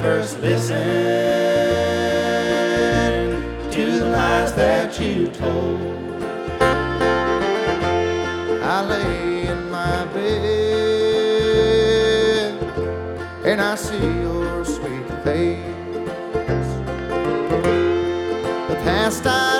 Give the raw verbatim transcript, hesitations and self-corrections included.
first listened to the lies that you told. I lay in my bed and I see your sweet face. The past I